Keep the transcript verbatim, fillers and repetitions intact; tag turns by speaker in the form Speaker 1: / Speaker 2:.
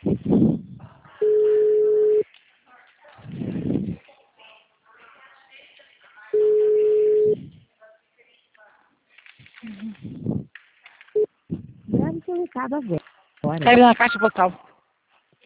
Speaker 1: Grave seu recado agora.
Speaker 2: Caiu na caixa postal.